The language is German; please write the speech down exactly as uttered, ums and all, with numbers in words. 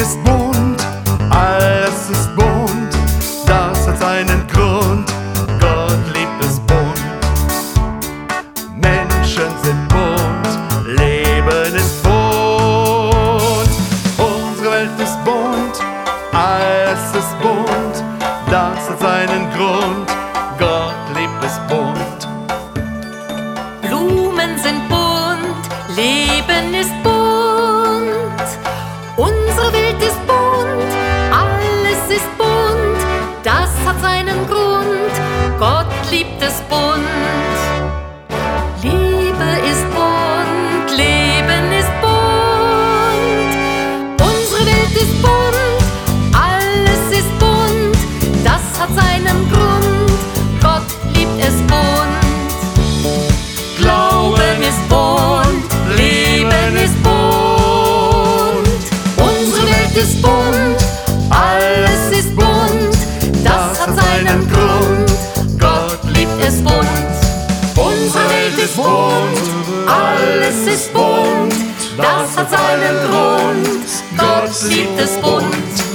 ist bunt, alles ist bunt, das hat seinen Grund. Gott liebt es bunt, Menschen sind bunt, Leben ist bunt. Unsere Welt ist bunt, alles ist bunt, das hat seinen Grund. Gott liebt es bunt. Blumen sind bunt, Leben ist bunt. Unsere Welt ist bunt, alles ist bunt, das hat seinen Grund. Gott liebt es bunt. Liebe ist bunt, Leben ist bunt. Unsere Welt ist bunt, alles ist bunt, das hat seinen Grund. Gott liebt es bunt. Glauben ist bunt, Leben ist bunt. Unsere Welt ist bunt, alles ist bunt, das hat seinen Grund. Gott liebt es bunt. Unsere Welt ist bunt, alles ist bunt, das hat seinen Grund. Gott liebt es bunt.